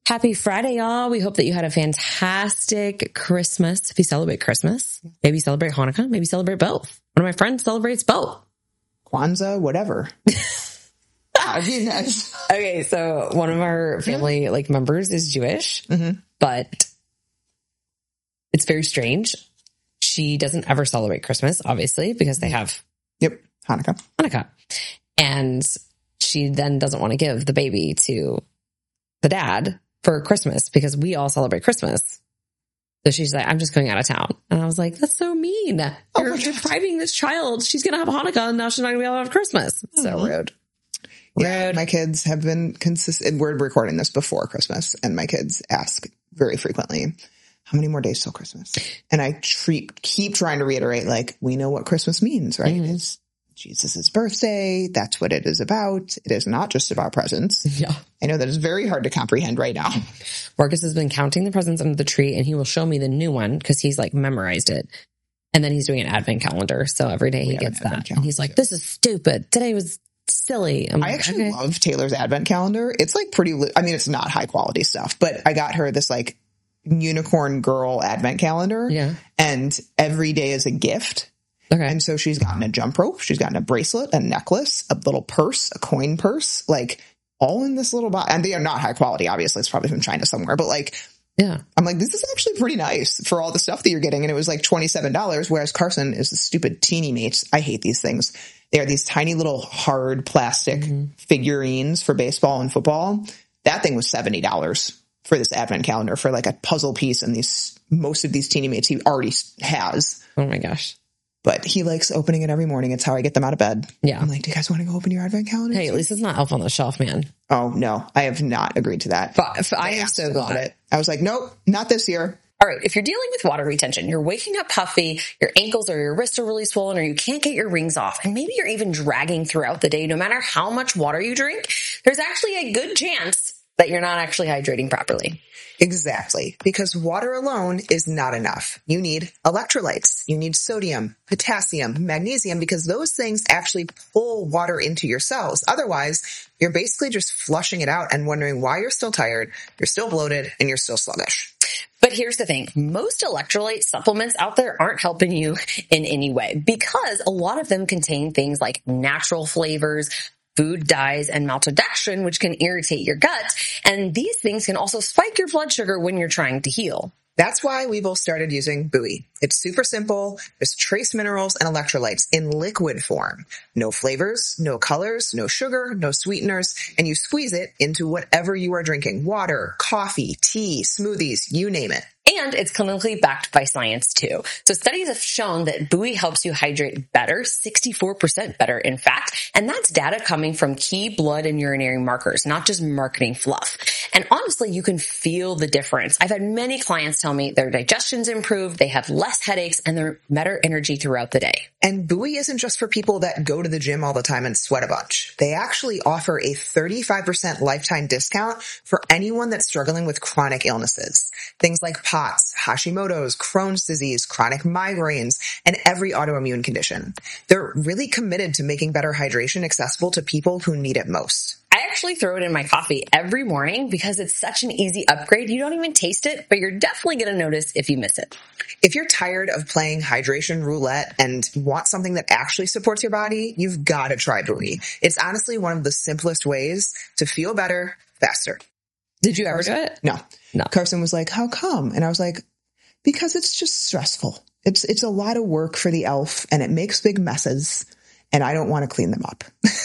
Happy Friday, y'all. We hope that you had a fantastic Christmas. If you celebrate Christmas, maybe celebrate Hanukkah, maybe celebrate both. One of my friends celebrates both. Kwanzaa, whatever. Okay, so one of our family members is Jewish, but it's very strange. She doesn't ever celebrate Christmas, obviously, because they have Hanukkah. And she then doesn't want to give the baby to the dad for Christmas because we all celebrate Christmas. So she's like, I'm just going out of town. And I was like, that's so mean. You're depriving this child. She's going to have Hanukkah and now she's not going to be able to have Christmas. So rude. Yeah, my kids have been consistent. We're recording this before Christmas and my kids ask very frequently, how many more days till Christmas? And I keep trying to reiterate, like, we know what Christmas means, right? It's Jesus' birthday. That's what it is about. It is not just about presents. Yeah. I know that is very hard to comprehend right now. Marcus has been counting the presents under the tree and he will show me the new one because he's memorized it. And then he's doing an advent calendar. So every day he gets that. And he's like, this is stupid. Today was silly. I actually love Taylor's advent calendar. It's it's not high quality stuff, but I got her this unicorn girl advent calendar. Yeah. And every day is a gift. Okay. And so she's gotten a jump rope, she's gotten a bracelet, a necklace, a little purse, a coin purse, all in this little box. And they are not high quality, obviously. It's probably from China somewhere, but yeah. I'm like, this is actually pretty nice for all the stuff that you're getting. And it was $27, whereas Carson is the stupid teeny mates. I hate these things. They are these tiny little hard plastic figurines for baseball and football. That thing was $70 for this advent calendar for a puzzle piece. And most of these teeny mates he already has. Oh my gosh. But he likes opening it every morning. It's how I get them out of bed. Yeah. I'm like, do you guys want to go open your advent calendar? Hey, at least it's not Elf on the Shelf, man. Oh, no. I have not agreed to that. But I am so glad. I was like, nope, not this year. All right, if you're dealing with water retention, you're waking up puffy, your ankles or your wrists are really swollen, or you can't get your rings off, and maybe you're even dragging throughout the day, no matter how much water you drink, there's actually a good chance that you're not actually hydrating properly. Exactly. Because water alone is not enough. You need electrolytes. You need sodium, potassium, magnesium, because those things actually pull water into your cells. Otherwise, you're basically just flushing it out and wondering why you're still tired, you're still bloated, and you're still sluggish. But here's the thing. Most electrolyte supplements out there aren't helping you in any way because a lot of them contain things like natural flavors, food dyes, and maltodextrin, which can irritate your gut. And these things can also spike your blood sugar when you're trying to heal. That's why we both started using Buoy. It's super simple. There's trace minerals and electrolytes in liquid form. No flavors, no colors, no sugar, no sweeteners, and you squeeze it into whatever you are drinking. Water, coffee, tea, smoothies, you name it. And it's clinically backed by science too. So studies have shown that Buoy helps you hydrate better, 64% better in fact. And that's data coming from key blood and urinary markers, not just marketing fluff. And honestly, you can feel the difference. I've had many clients tell me their digestion's improved, they have less headaches, and they're better energy throughout the day. And Buoy isn't just for people that go to the gym all the time and sweat a bunch. They actually offer a 35% lifetime discount for anyone that's struggling with chronic illnesses. Things like POTS, Hashimoto's, Crohn's disease, chronic migraines, and every autoimmune condition. They're really committed to making better hydration accessible to people who need it most. I actually throw it in my coffee every morning because it's such an easy upgrade. You don't even taste it, but you're definitely going to notice if you miss it. If you're tired of playing hydration roulette and want something that actually supports your body, you've got to try Buoy. It's honestly one of the simplest ways to feel better faster. Did you ever do it? No. Carson was like, how come? And I was like, because it's just stressful. It's a lot of work for the elf and it makes big messes and I don't want to clean them up.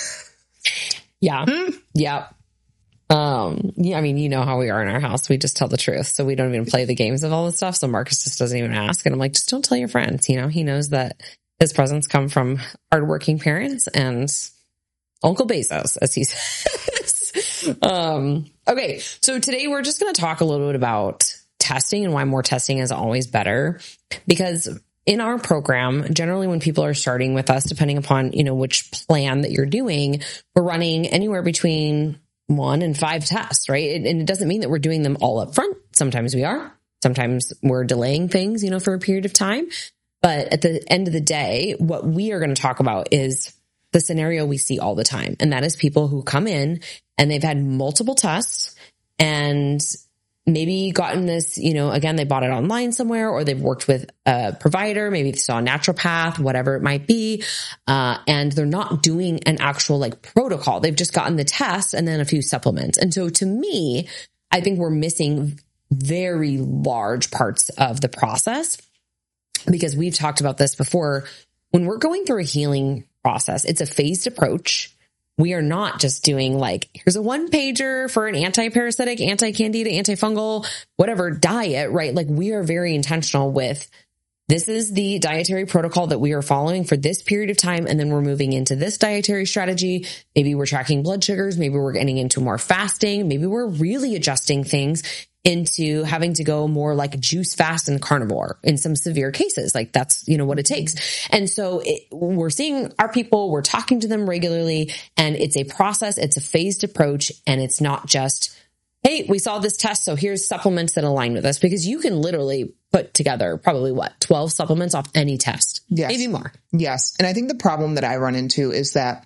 Yeah. Yeah. Yeah, I mean, you know how we are in our house. We just tell the truth. So we don't even play the games of all this stuff. So Marcus just doesn't even ask. And I'm like, just don't tell your friends. You know, he knows that his presents come from hardworking parents and Uncle Bezos, as he says. Okay. So today we're just going to talk a little bit about testing and why more testing is always better. Because in our program, generally when people are starting with us, depending upon, you know, which plan that you're doing, we're running anywhere between 1 and 5 tests, right? And it doesn't mean that we're doing them all up front. Sometimes we are. Sometimes we're delaying things, you know, for a period of time. But at the end of the day, what we are going to talk about is the scenario we see all the time. And that is people who come in and they've had multiple tests and maybe gotten this, again, they bought it online somewhere, or they've worked with a provider, maybe they saw a naturopath, whatever it might be. And they're not doing an actual like protocol. They've just gotten the test and then a few supplements. And so to me, I think we're missing very large parts of the process, because we've talked about this before. When we're going through a healing process, it's a phased approach. We are not just doing like, here's a 1-pager for an anti-parasitic, anti-candida, antifungal, whatever diet, right? Like we are very intentional with, this is the dietary protocol that we are following for this period of time. And then we're moving into this dietary strategy. Maybe we're tracking blood sugars. Maybe we're getting into more fasting. Maybe we're really adjusting things into having to go more like juice fast and carnivore in some severe cases. Like that's, what it takes. And so we're seeing our people, we're talking to them regularly, and it's a process. It's a phased approach. And it's not just, hey, we saw this test, so here's supplements that align with us, because you can literally put together probably 12 supplements off any test. Yes. Maybe more. Yes. And I think the problem that I run into is that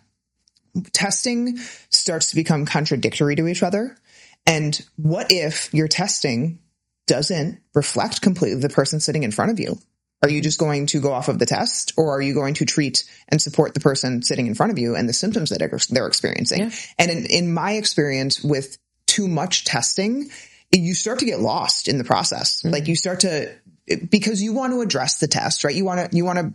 testing starts to become contradictory to each other. And what if your testing doesn't reflect completely the person sitting in front of you? Are you just going to go off of the test, or are you going to treat and support the person sitting in front of you and the symptoms that they're experiencing? Yeah. And in my experience with too much testing, you start to get lost in the process. Mm-hmm. Like you start to, because you want to address the test, right? You want to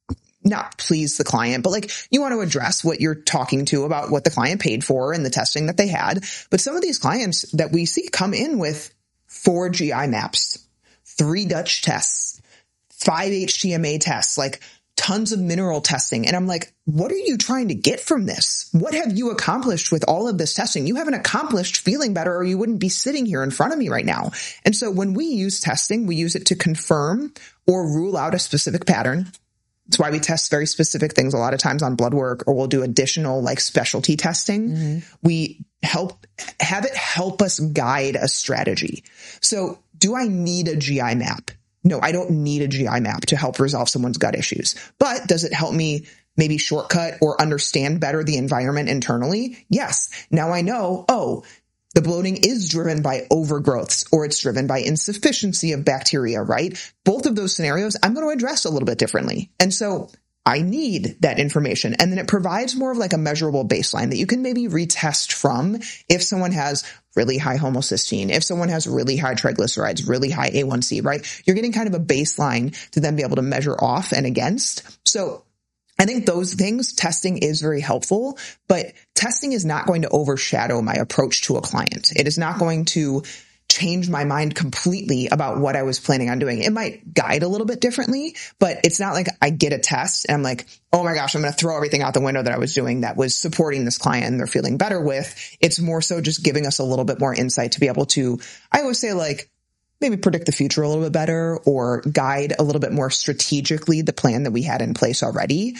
not please the client, but like you want to address what you're talking to about what the client paid for and the testing that they had. But some of these clients that we see come in with 4 GI maps, 3 Dutch tests, 5 HTMA tests, like tons of mineral testing. And I'm like, what are you trying to get from this? What have you accomplished with all of this testing? You haven't accomplished feeling better, or you wouldn't be sitting here in front of me right now. And so when we use testing, we use it to confirm or rule out a specific pattern. That's why we test very specific things a lot of times on blood work, or we'll do additional like specialty testing. Mm-hmm. We have it help us guide a strategy. So do I need a GI map? No, I don't need a GI map to help resolve someone's gut issues. But does it help me maybe shortcut or understand better the environment internally? Yes. Now I know, the bloating is driven by overgrowths, or it's driven by insufficiency of bacteria, right? Both of those scenarios I'm going to address a little bit differently. And so I need that information. And then it provides more of like a measurable baseline that you can maybe retest from if someone has really high homocysteine, if someone has really high triglycerides, really high A1C, right? You're getting kind of a baseline to then be able to measure off and against. So I think those things, testing is very helpful, but testing is not going to overshadow my approach to a client. It is not going to change my mind completely about what I was planning on doing. It might guide a little bit differently, but it's not like I get a test and I'm like, oh my gosh, I'm going to throw everything out the window that I was doing that was supporting this client and they're feeling better with. It's more so just giving us a little bit more insight to be able to, I always say like, maybe predict the future a little bit better, or guide a little bit more strategically the plan that we had in place already.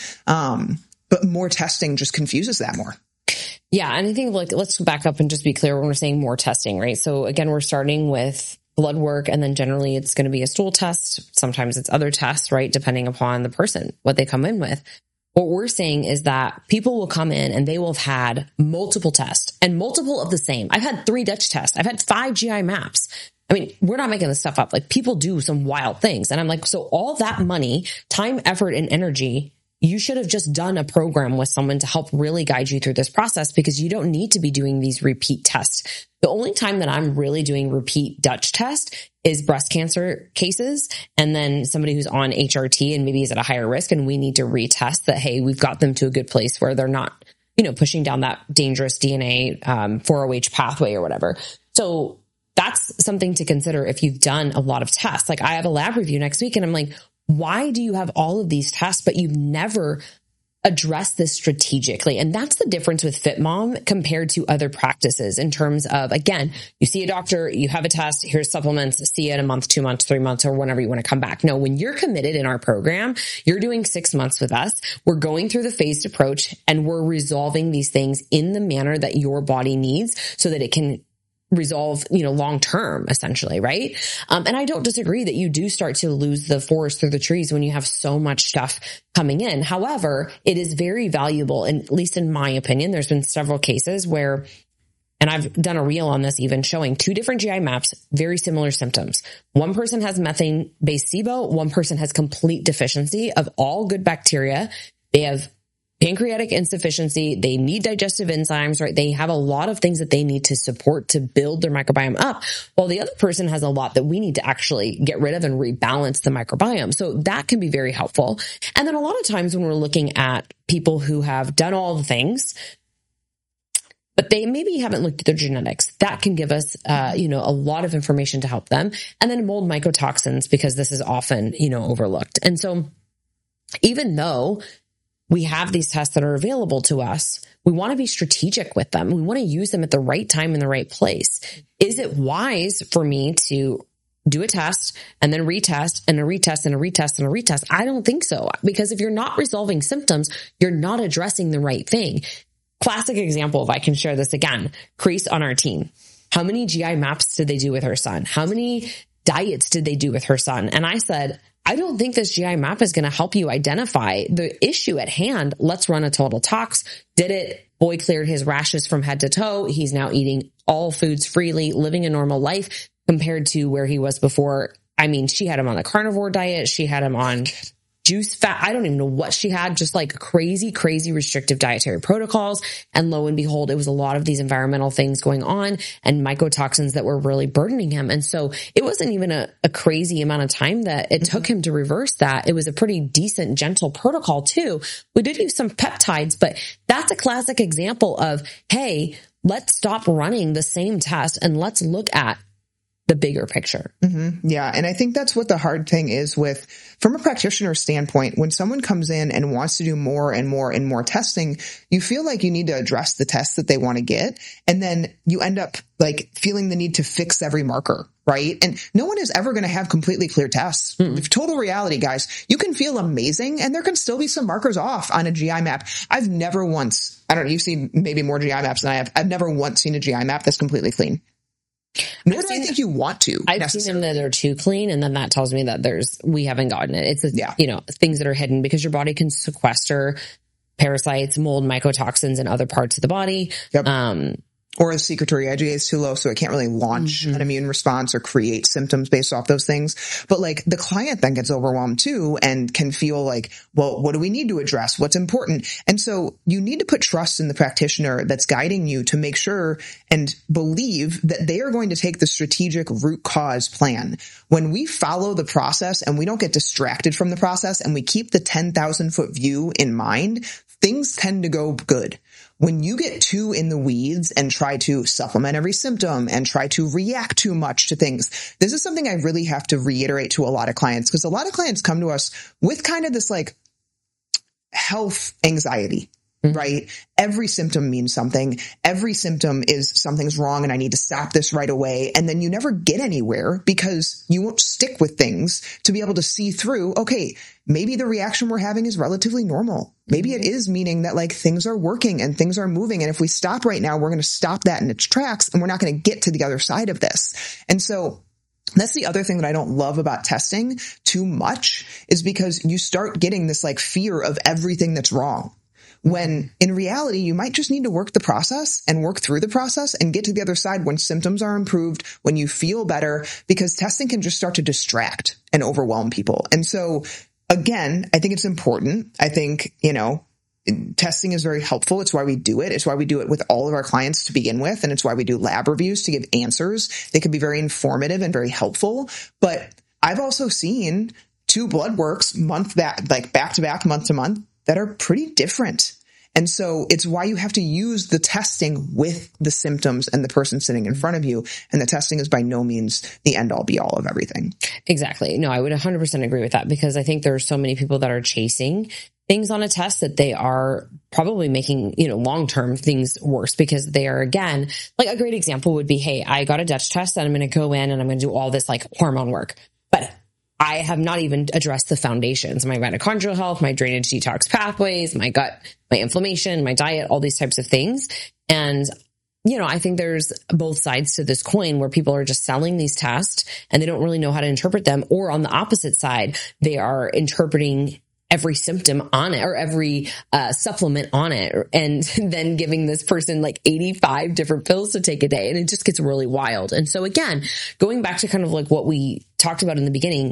But more testing just confuses that more. Yeah. And I think like, let's back up and just be clear when we're saying more testing, right? So again, we're starting with blood work, and then generally it's going to be a stool test. Sometimes it's other tests, right? Depending upon the person, what they come in with. What we're saying is that people will come in and they will have had multiple tests, and multiple of the same. I've had 3 Dutch tests. I've had 5 GI maps. I mean, we're not making this stuff up. Like people do some wild things. And I'm like, so all that money, time, effort, and energy, you should have just done a program with someone to help really guide you through this process, because you don't need to be doing these repeat tests. The only time that I'm really doing repeat Dutch test is breast cancer cases. And then somebody who's on HRT and maybe is at a higher risk, and we need to retest that, hey, we've got them to a good place where they're not, pushing down that dangerous DNA 4OH pathway or whatever. So that's something to consider if you've done a lot of tests. Like I have a lab review next week, and I'm like, why do you have all of these tests, but you've never addressed this strategically? And that's the difference with FitMom compared to other practices in terms of, again, you see a doctor, you have a test, here's supplements, see you in a month, 2 months, 3 months, or whenever you want to come back. No, when you're committed in our program, you're doing 6 months with us. We're going through the phased approach, and we're resolving these things in the manner that your body needs so that it can resolve, long term, essentially, right? And I don't disagree that you do start to lose the forest through the trees when you have so much stuff coming in. However, it is very valuable, and at least in my opinion, there's been several cases where and I've done a reel on this even showing 2 different GI maps, very similar symptoms. One person has methane-based SIBO. One person has complete deficiency of all good bacteria. They have pancreatic insufficiency. They need digestive enzymes, right? They have a lot of things that they need to support to build their microbiome up, while the other person has a lot that we need to actually get rid of and rebalance the microbiome. So that can be very helpful. And then a lot of times when we're looking at people who have done all the things, but they maybe haven't looked at their genetics, that can give us, a lot of information to help them. And then mold mycotoxins, because this is often, overlooked. And so even though we have these tests that are available to us, we want to be strategic with them. We want to use them at the right time in the right place. Is it wise for me to do a test and then retest and a retest and a retest and a retest? I don't think so, because if you're not resolving symptoms, you're not addressing the right thing. Classic example, if I can share this again, Crease on our team. How many GI maps did they do with her son? How many diets did they do with her son? And I said, I don't think this GI map is going to help you identify the issue at hand. Let's run a total tox. Did it? Boy cleared his rashes from head to toe. He's now eating all foods freely, living a normal life compared to where he was before. I mean, she had him on the carnivore diet. She had him on juice fat. I don't even know what she had, just like crazy restrictive dietary protocols. And lo and behold, it was a lot of these environmental things going on and mycotoxins that were really burdening him. And so it wasn't even a crazy amount of time that it took him to reverse that. It was a pretty decent, gentle protocol too. We did use some peptides, but that's a classic example of, hey, let's stop running the same test and let's look at the bigger picture. Mm-hmm. Yeah. And I think that's what the hard thing is from a practitioner standpoint, when someone comes in and wants to do more and more and more testing, you feel like you need to address the tests that they want to get. And then you end up like feeling the need to fix every marker, right? And no one is ever going to have completely clear tests. Total reality, guys, you can feel amazing and there can still be some markers off on a GI map. I've never once, I don't know, you've seen maybe more GI maps than I have. I've never once seen a GI map that's completely clean. Nor do I think you want to. I've seen them that are too clean, and then that tells me that we haven't gotten it. It's things that are hidden, because your body can sequester parasites, mold, mycotoxins in other parts of the body. Yep. Or the secretory IgA is too low, so it can't really launch an immune response or create symptoms based off those things. But like the client then gets overwhelmed too and can feel like, well, what do we need to address? What's important? And so you need to put trust in the practitioner that's guiding you to make sure and believe that they are going to take the strategic root cause plan. When we follow the process and we don't get distracted from the process and we keep the 10,000 foot view in mind, things tend to go good. When you get too in the weeds and try to supplement every symptom and try to react too much to things, this is something I really have to reiterate to a lot of clients, because a lot of clients come to us with kind of this like health anxiety, right? Every symptom means something. Every symptom is something's wrong and I need to stop this right away. And then you never get anywhere because you won't stick with things to be able to see through, okay, maybe the reaction we're having is relatively normal. Maybe it is meaning that like things are working and things are moving. And if we stop right now, we're going to stop that in its tracks and we're not going to get to the other side of this. And so that's the other thing that I don't love about testing too much, is because you start getting this like fear of everything that's wrong. When in reality, you might just need to work the process and work through the process and get to the other side when symptoms are improved, when you feel better, because testing can just start to distract and overwhelm people. And so again, I think it's important. I think, testing is very helpful. It's why we do it. It's why we do it with all of our clients to begin with. And it's why we do lab reviews to give answers. They can be very informative and very helpful. But I've also seen 2 blood works back to back, month to month, that are pretty different. And so it's why you have to use the testing with the symptoms and the person sitting in front of you. And the testing is by no means the end all be all of everything. Exactly. No, I would 100% agree with that, because I think there are so many people that are chasing things on a test that they are probably making, long-term things worse, because they are, again, like a great example would be, hey, I got a Dutch test and I'm going to go in and I'm going to do all this like hormone work, but I have not even addressed the foundations, my mitochondrial health, my drainage detox pathways, my gut, my inflammation, my diet, all these types of things. And, I think there's both sides to this coin, where people are just selling these tests and they don't really know how to interpret them. Or on the opposite side, they are interpreting every symptom on it or every supplement on it, and then giving this person like 85 different pills to take a day. And it just gets really wild. And so again, going back to kind of like what we talked about in the beginning,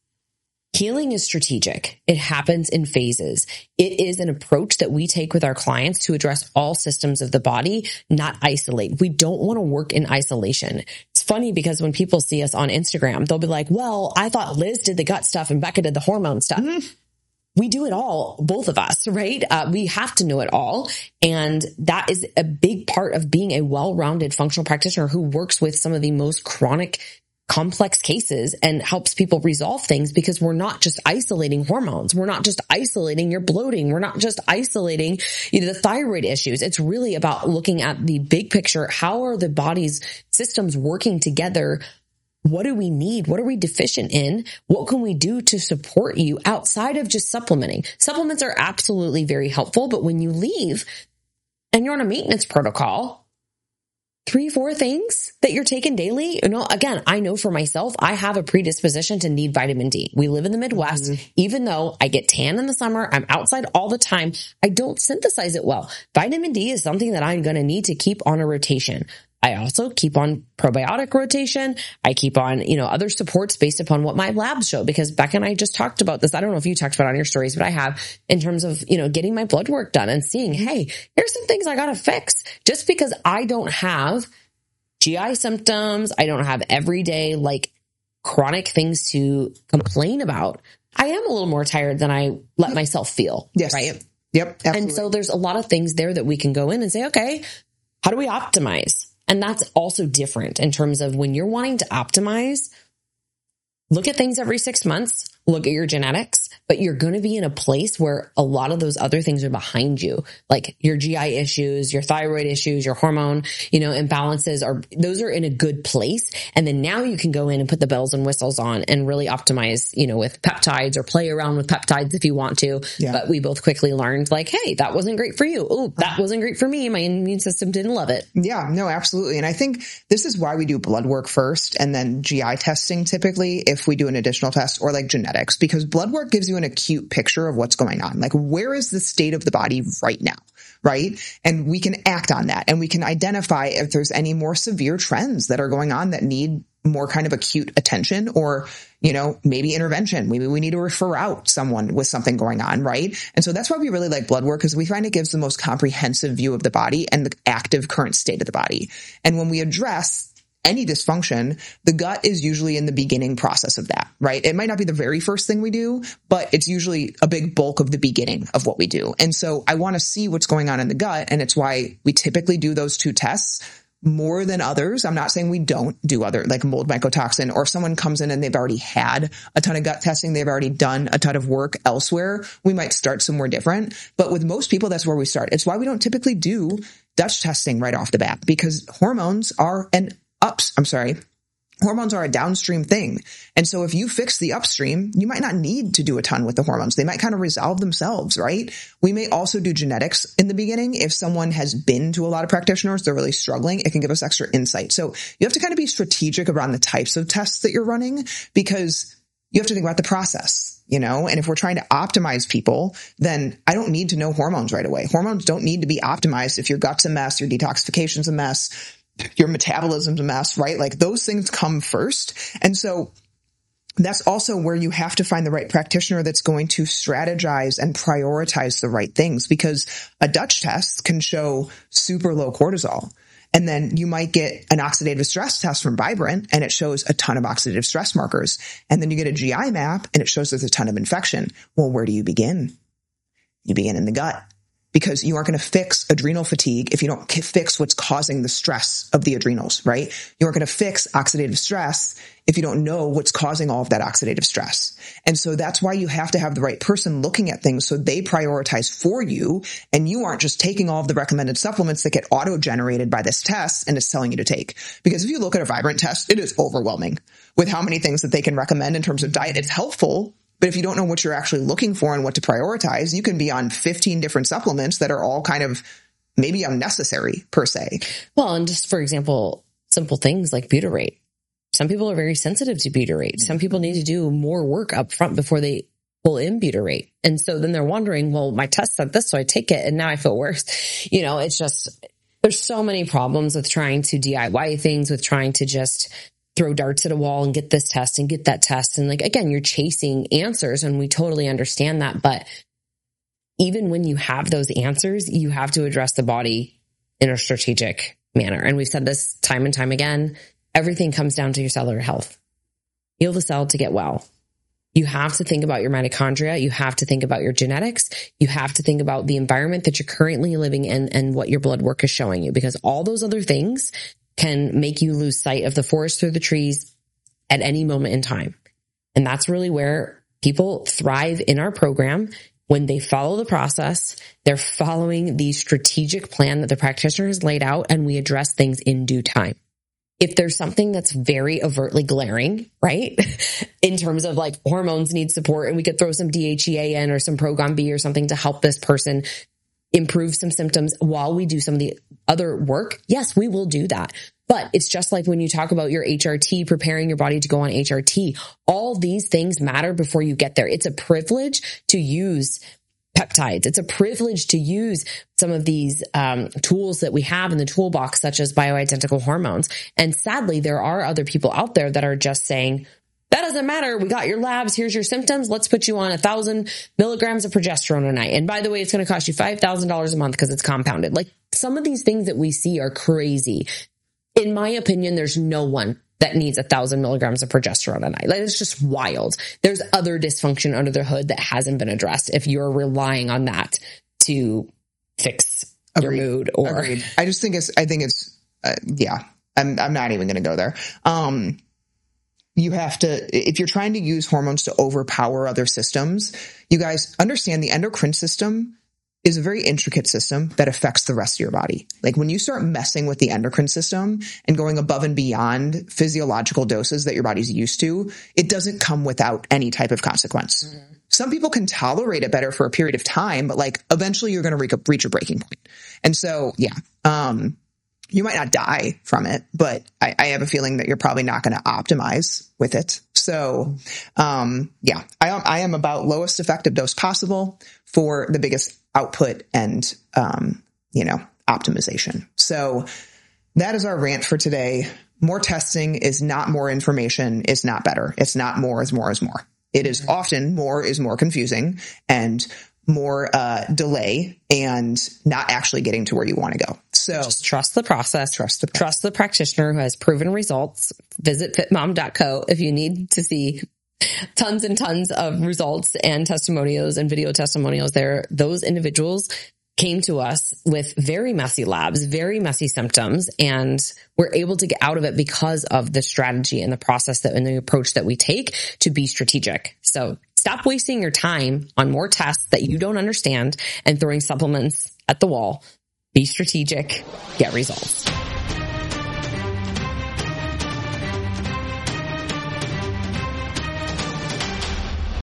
healing is strategic. It happens in phases. It is an approach that we take with our clients to address all systems of the body, not isolate. We don't want to work in isolation. It's funny because when people see us on Instagram, they'll be like, well, I thought Liz did the gut stuff and Becca did the hormone stuff. We do it all, both of us, right? We have to know it all. And that is a big part of being a well-rounded functional practitioner who works with some of the most chronic, complex cases and helps people resolve things, because we're not just isolating hormones. We're not just isolating your bloating. We're not just isolating, the thyroid issues. It's really about looking at the big picture. How are the body's systems working together? What do we need? What are we deficient in? What can we do to support you outside of just supplementing? Supplements are absolutely very helpful, but when you leave and you're on a maintenance protocol, 3-4 things that you're taking daily. Again, I know for myself, I have a predisposition to need vitamin D. We live in the Midwest. Even though I get tan in the summer, I'm outside all the time, I don't synthesize it well. Vitamin D is something that I'm going to need to keep on a rotation. I also keep on probiotic rotation. I keep on, other supports based upon what my labs show, because Becca and I just talked about this. I don't know if you talked about it on your stories, but I have, in terms of, getting my blood work done and seeing, hey, here's some things I got to fix. Just because I don't have GI symptoms, I don't have everyday like chronic things to complain about, I am a little more tired than I let myself feel. Yes. Right. Yep. Absolutely. And so there's a lot of things there that we can go in and say, okay, how do we optimize? And that's also different in terms of when you're wanting to optimize, look at things every 6 months, look at your genetics, but you're going to be in a place where a lot of those other things are behind you, like your GI issues, your thyroid issues, your hormone, imbalances those are in a good place. And then now you can go in and put the bells and whistles on and really optimize, with peptides, or play around with peptides if you want to. Yeah. But we both quickly learned like, hey, that wasn't great for you. Oh, that wasn't great for me. My immune system didn't love it. Yeah, no, absolutely. And I think this is why we do blood work first and then GI testing typically if we do an additional test, or like genetics, because blood work gives you an acute picture of what's going on. Like, where is the state of the body right now? Right. And we can act on that, and we can identify if there's any more severe trends that are going on that need more kind of acute attention, or, maybe intervention. Maybe we need to refer out someone with something going on. Right. And so that's why we really like blood work, because we find it gives the most comprehensive view of the body and the active current state of the body. And when we address any dysfunction, the gut is usually in the beginning process of that, right? It might not be the very first thing we do, but it's usually a big bulk of the beginning of what we do. And so I want to see what's going on in the gut. And it's why we typically do those 2 tests more than others. I'm not saying we don't do other, like mold mycotoxin, or if someone comes in and they've already had a ton of gut testing, they've already done a ton of work elsewhere, we might start somewhere different. But with most people, that's where we start. It's why we don't typically do Dutch testing right off the bat, because hormones are hormones are a downstream thing. And so if you fix the upstream, you might not need to do a ton with the hormones. They might kind of resolve themselves, right? We may also do genetics in the beginning. If someone has been to a lot of practitioners, they're really struggling, it can give us extra insight. So you have to kind of be strategic around the types of tests that you're running, because you have to think about the process, and if we're trying to optimize people, then I don't need to know hormones right away. Hormones don't need to be optimized if your gut's a mess, your detoxification's a mess, your metabolism's a mess, right? Like, those things come first. And so that's also where you have to find the right practitioner that's going to strategize and prioritize the right things, because a Dutch test can show super low cortisol. And then you might get an oxidative stress test from Vibrant, and it shows a ton of oxidative stress markers. And then you get a GI map and it shows there's a ton of infection. Well, where do you begin? You begin in the gut. Because you aren't going to fix adrenal fatigue if you don't fix what's causing the stress of the adrenals, right? You aren't going to fix oxidative stress if you don't know what's causing all of that oxidative stress. And so that's why you have to have the right person looking at things so they prioritize for you, and you aren't just taking all of the recommended supplements that get auto-generated by this test and is telling you to take. Because if you look at a Vibrant test, it is overwhelming with how many things that they can recommend in terms of diet. It's helpful, but if you don't know what you're actually looking for and what to prioritize, you can be on 15 different supplements that are all kind of maybe unnecessary per se. Well, and just for example, simple things like butyrate. Some people are very sensitive to butyrate. Some people need to do more work up front before they pull in butyrate. And so then they're wondering, well, my test said this, so I take it and now I feel worse. You know, it's just, there's so many problems with trying to DIY things, with trying to just throw darts at a wall and get this test and get that test. And like, again, you're chasing answers, and we totally understand that. But even when you have those answers, you have to address the body in a strategic manner. And we've said this time and time again, everything comes down to your cellular health. Heal the cell to get well. You have to think about your mitochondria. You have to think about your genetics. You have to think about the environment that you're currently living in and what your blood work is showing you, because all those other things can make you lose sight of the forest through the trees at any moment in time. And that's really where people thrive in our program. When they follow the process, they're following the strategic plan that the practitioner has laid out, and we address things in due time. If there's something that's very overtly glaring, right, in terms of like hormones need support, and we could throw some DHEA in or some Progon B or something to help this person improve some symptoms while we do some of the other work, yes, we will do that. But it's just like when you talk about your HRT, preparing your body to go on HRT, all these things matter before you get there. It's a privilege to use peptides. It's a privilege to use some of these tools that we have in the toolbox, such as bioidentical hormones. And sadly, there are other people out there that are just saying, that doesn't matter. We got your labs. Here's your symptoms. Let's put you on 1,000 milligrams of progesterone a night. And by the way, it's going to cost you $5,000 a month because it's compounded. Like, some of these things that we see are crazy. In my opinion, there's no one that needs 1,000 milligrams of progesterone a night. Like, it's just wild. There's other dysfunction under the hood that hasn't been addressed if you're relying on that to fix your mood or. Agreed. I think it's I'm not even going to go there. You have to, if you're trying to use hormones to overpower other systems, you guys understand the endocrine system is a very intricate system that affects the rest of your body. Like, when you start messing with the endocrine system and going above and beyond physiological doses that your body's used to, it doesn't come without any type of consequence. Mm-hmm. Some people can tolerate it better for a period of time, but like, eventually you're going to reach a breaking point. And so, you might not die from it, but I have a feeling that you're probably not going to optimize with it. So, I am about lowest effective dose possible for the biggest output and, optimization. So that is our rant for today. More testing is not more information, is not better. It's not more is more is more. It is often more is more confusing and more delay and not actually getting to where you want to go. So just trust the process. Trust the practitioner who has proven results. Visit fitmom.co if you need to see tons and tons of results and testimonials and video testimonials there. Those individuals came to us with very messy labs, very messy symptoms, and we're able to get out of it because of the strategy and the process and the approach that we take to be strategic. So stop wasting your time on more tests that you don't understand and throwing supplements at the wall. Be strategic, get results.